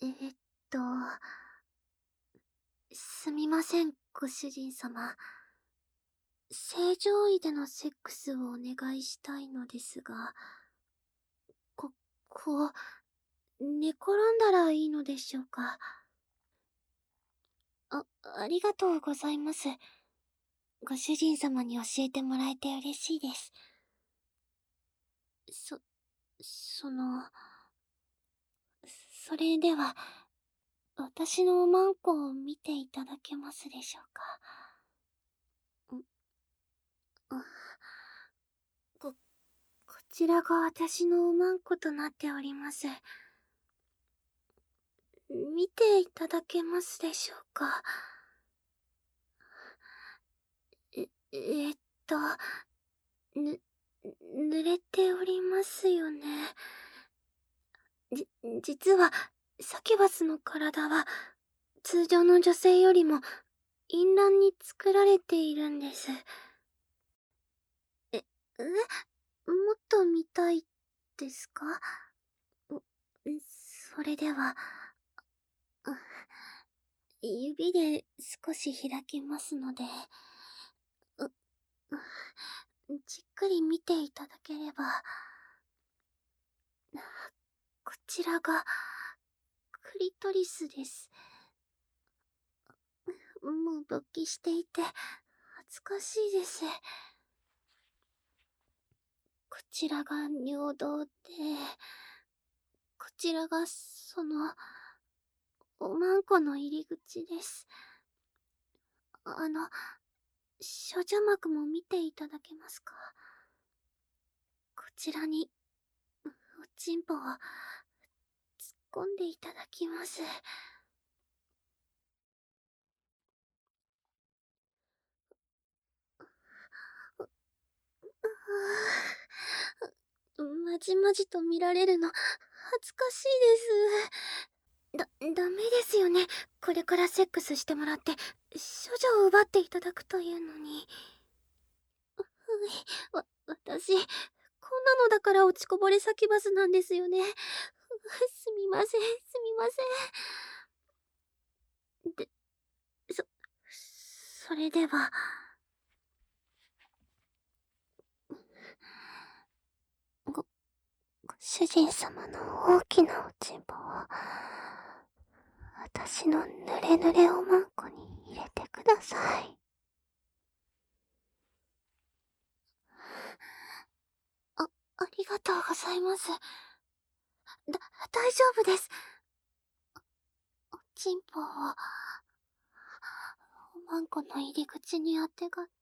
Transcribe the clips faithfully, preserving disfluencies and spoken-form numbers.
えーっと、すみません、ご主人様。正常位でのセックスをお願いしたいのですが、こ、こう、寝転んだらいいのでしょうか。あ、ありがとうございます。ご主人様に教えてもらえて嬉しいです。そ、その、それでは、私のおまんこを見ていただけますでしょうか。んあこ、こちらが私のおまんことなっております。見ていただけますでしょうか。え、えーっと、ぬ、濡れておりますよね。じ、実は、サキュバスの体は、通常の女性よりも、陰乱に作られているんです。え、えもっと見たいですか？それでは、指で少し開きますので、じっくり見ていただければ、こちらが、クリトリスです。もう勃起していて、恥ずかしいです。こちらが尿道で、こちらが、その、おまんこの入り口です。あの、処女膜も見ていただけますか？こちらに、おちんぽを、突っ込んでいただきます。まじまじと見られるの、恥ずかしいです。だ、ダメですよね。これからセックスしてもらって、処女を奪っていただくというのに。うい、わ、私、こんなのだから落ちこぼれサキュバスなんですよね。すみません、すみません。で、そ、それでは、ご、ご主人様の大きなおちんぽを、私のぬれぬれおまんこに入れてください。あ、ありがとうございます。だ、大丈夫です。おちんぽを、おまんこの入り口にあてがって、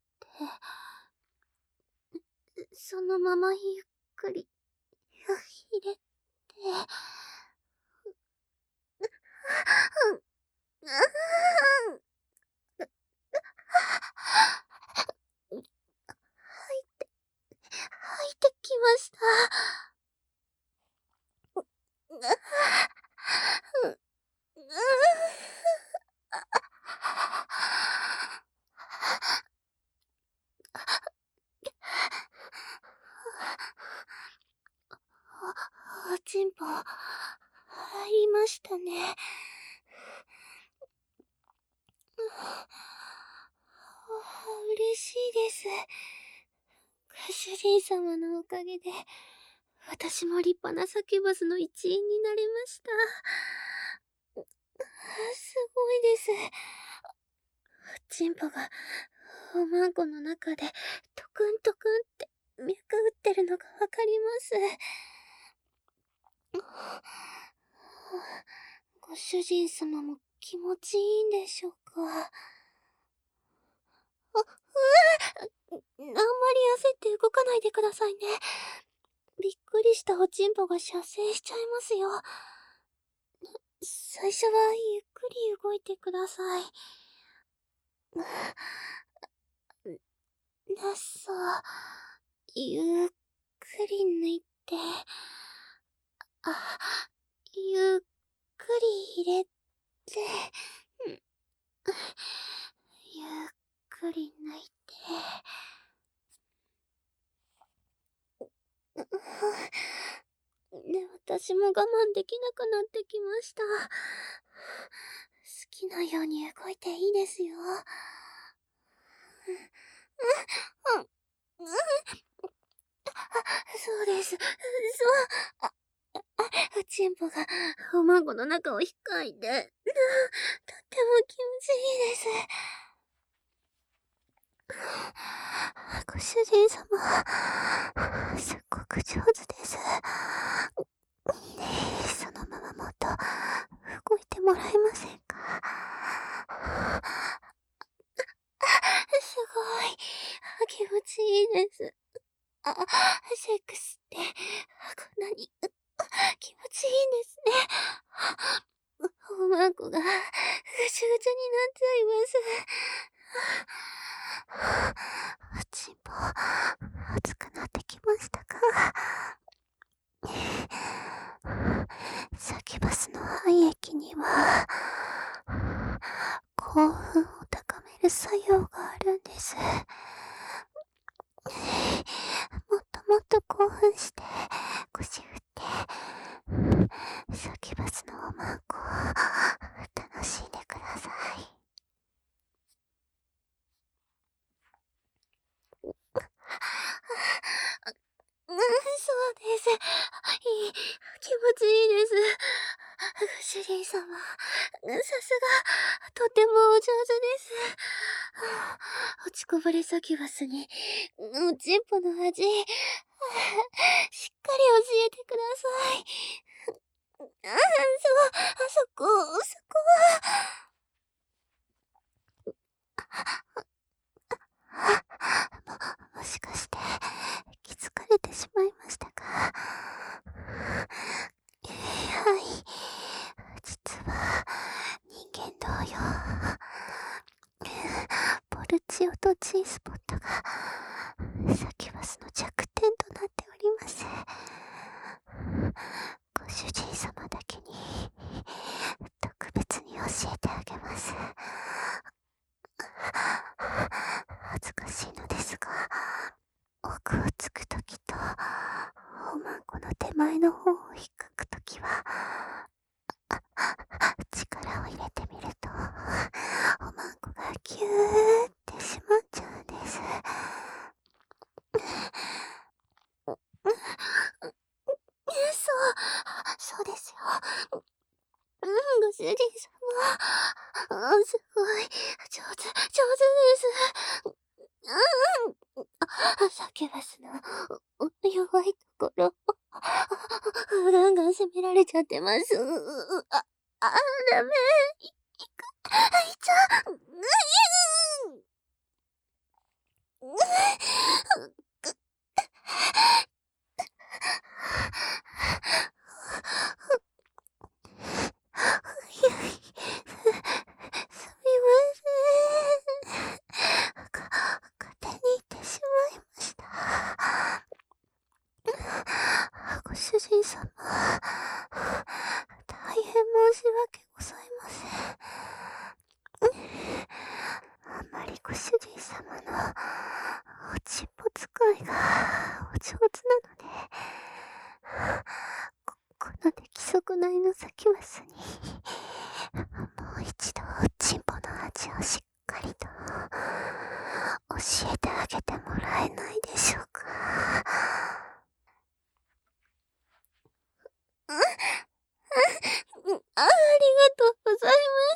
そのままゆっくり、入れて、うん、うん、吐いて、吐いてきました。う、う、う、お、おちんぽ、入りましたね。嬉しいです。ご主人様のおかげで、私も立派なサキュバスの一員になれました。すごいです。おちんぽが、おまんこの中で、トクントクンって脈打ってるのがわかります。ご主人様も気持ちいいんでしょうか？あ、うわあんまり焦って動かないでくださいね。びっくりしたおちんぽが射精しちゃいますよ。最初はゆっくり動いてください。ナッソ、ゆっくり抜いて、あ、ゆっくり入れて、ゆっくり抜いて、で、 私も我慢できなくなってきました。好きなように動いていいですよ。うん、うん、うん、そうです。そう。あ、あ、チンポがおまんこの中を引っかいて、とっても気持ちいいです。ご主人様、すっごく上手です。ねえ、そのままもっと動いてもらえませんか？すごい、気持ちいいです。あ、セックスってこんなに気持ちいいんですね。おまんこがぐちゅぐちゅになっちゃいます。おちんぽ、熱くなってきましたか？サキュバスの廃液には興奮を高める作用があるんです。もっともっと興奮して腰振ってサキュバスのおまんこを楽しんでください。うん、そうです。いい、気持ちいいです。ご主人様、さすが、とてもお上手です。落ちこぼれサキュバスに、おちんぽの味、しっかり教えてください。あ、そう、あそこ、そこは。も、もしかして、気づかれてしまいましたか？はい。実は、人間同様、ポルチオと G スポットが、サキュバスの弱点となっております。ご主人様だけに、特別に教えてあげます。恥ずかしいのですが、奥をつくときと、おまんこの手前の方を引っかくときは、力を入れてみると、おまんこがギューって締まっちゃうんです。そう、そうですよ。うん、ご主人様。すごい、上手、上手です。うん、サキュバスの弱いところ、ガンガン攻められちゃってます。あ、あ、ダメ。い、いく、いっちゃう。うん、うん、すみません。か、勝手に言ってしまいました。ご主人様、大変申し訳ございません。あんまりご主人様のおちんぽ使いがお上手なので、こ、この出来損ないのサキュバスに、もう一度おちんぽの味をしっかりと教えてあげてもらえないでしょうか。あ、あ、ありがとうございます。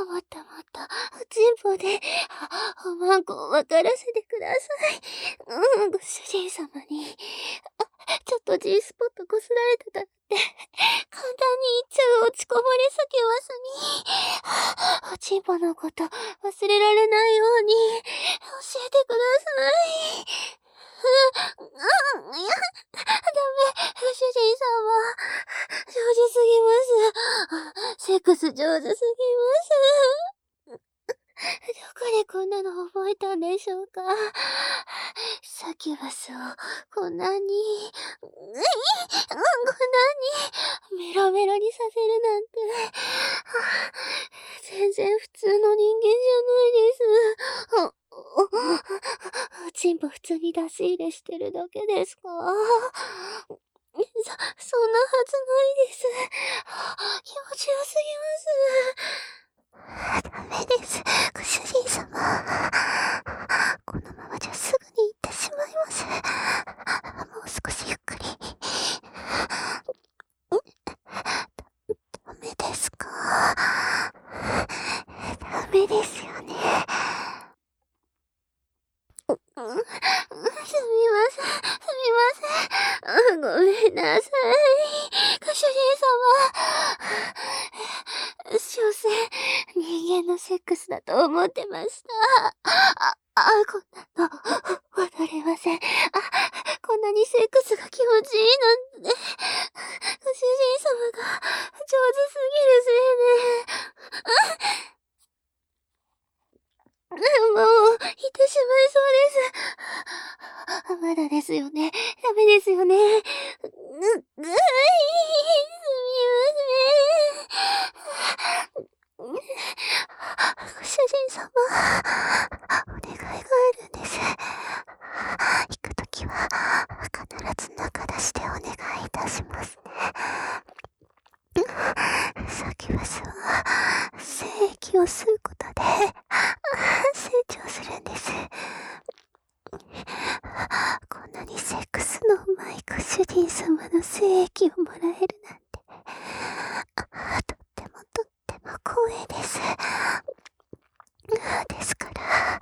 もっともっと、おちんぽで、おまんこを分からせてください。うん、ご主人様に、ちょっと G スポットこすられたからって、簡単に言っちゃう落ちこぼれサキュバスに、おちんぽのこと忘れられないように、教えてください。うん、うん、いや、ダメ、ご主人様。上手すぎます。セックス上手すぎます。どこでこんなの覚えたんでしょうか。サキュバスをこんなに、こんなにメロメロにさせるなんて、全然普通の人間じゃないです。おちんぽ普通に出し入れしてるだけですか？ そ、そんなはずないです。気持ちよすぎます。ダメです、ご主人様。このままじゃすぐに行ってしまいます。もう少しゆっくり。ダメですか？ダメですよね。うん、すみません、すみません。ごめんなさい。ご主人様。所詮、人間のセックスだと思ってました。あ、あ、こんなの、戻れません。あ、こんなにセックスが気持ちいいなんて。ご主人様が上手すぎるせいで。もう、いてしまいそうです。まだですよね。ダメですよね。ぐ、ぐい、すみません。ご主人様、お願いがあるんです。行くときは、必ず中出しでお願いいたしますね。サキュバスは、精液を吸うことで、成長するんです。こんなにセックスのうまいご主人様の精液をもらえるなんて、とってもとっても光栄です。ですから、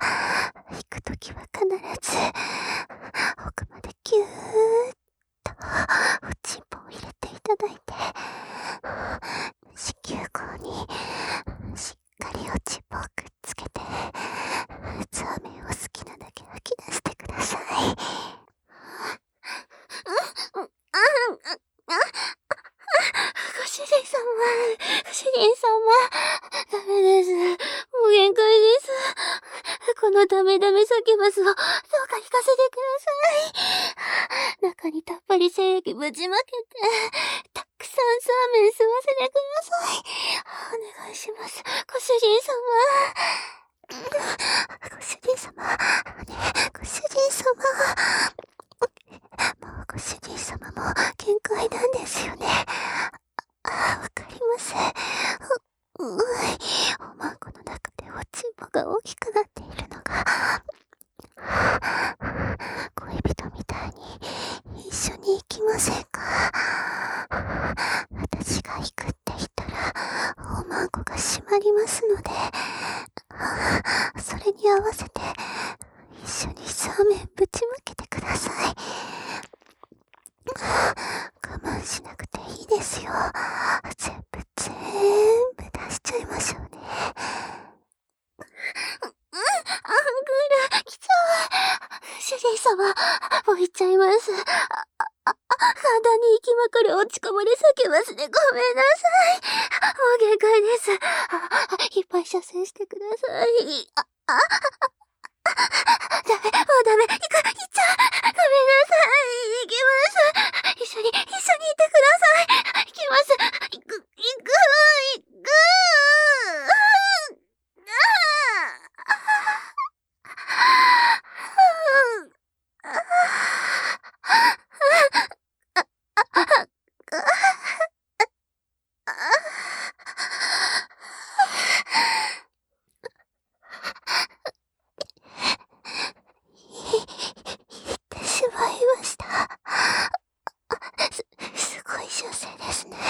行くときは必ず、奥までギューッと、おちんぽを入れていただいて、子宮口に、しっかりおちんぽをくっつけて、ツアメを好きなだけ吐き出してください。ご主人様、ご主人様、ダメです。もう限界です。このダメダメサキュバスをどうか聞かせてください。中にたっぷり精液ぶちまけて、たくさんサーメン吸わせてください。お願いします。ご主人様。ご主人様。ね、ご主人様。もうご主人様も限界なんですよね。あ、わかります。う、うい、おまんこの中でおちんぽが大きくなっているのが、恋人みたいに一緒に行きませんか？私が行くって言ったら、おまんこが閉まりますので、それに合わせて、一緒にサーメンぶちまけてください。我慢しなくていいですよ。全部全部出しちゃいましょうね。うん、アングル、来ちゃう。主人様、もう行っちゃいます。あ、あ、あ、簡単に行きまくる落ちこぼれ叫ますね。ごめんなさい。もう限界です。あ、いっぱい射精してください。あ、あ、ダメ、もうダメ。行く、行っちゃう。ごめんなさい。行きます。一緒に、一緒に行ってください。行きます。行く、行く、行く。言ってしまいました。す、すごい射精ですね。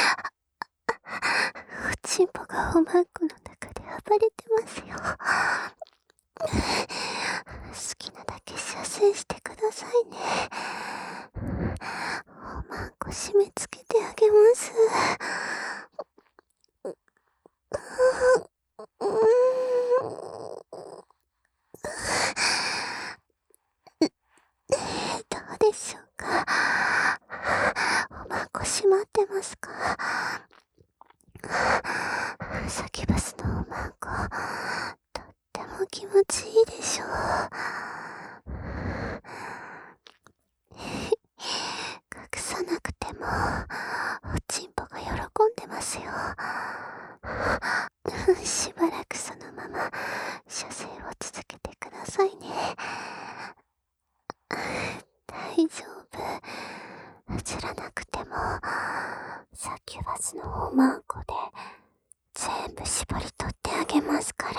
おちんぽがおまんこの中で暴れてますよ。好きなだけ射精してくださいね。おまんこ締め付けてあげます。どうでしょうか？おまんこ閉まってますか？サキュバスのおまんこ、とっても気持ちいいでしょう。隠さなくても、おちんぽが喜んでますよ。しばらくそのまま、射精を続けてくださいね。大丈夫。 映らなくても、サキュバスのおまんこで全部絞り取ってあげますから。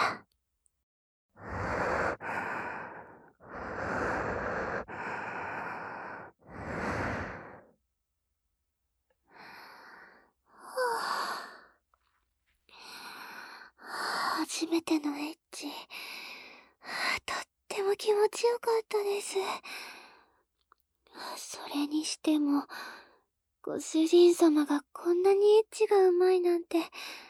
初めてのエッチ、とっても気持ちよかったです。それにしても、ご主人様がこんなにエッチがうまいなんて。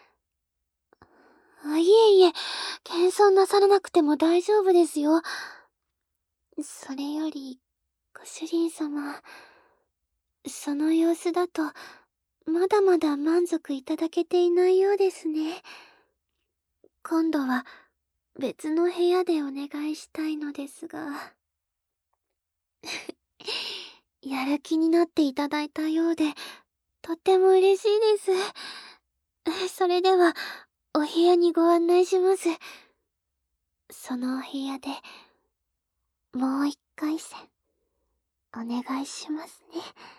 あ、いえいえ、謙遜なさらなくても大丈夫ですよ。それより、ご主人様、その様子だと、まだまだ満足いただけていないようですね。今度は、別の部屋でお願いしたいのですが。やる気になっていただいたようで、とっても嬉しいです。それでは、お部屋にご案内します。そのお部屋で、もう一回戦、お願いしますね。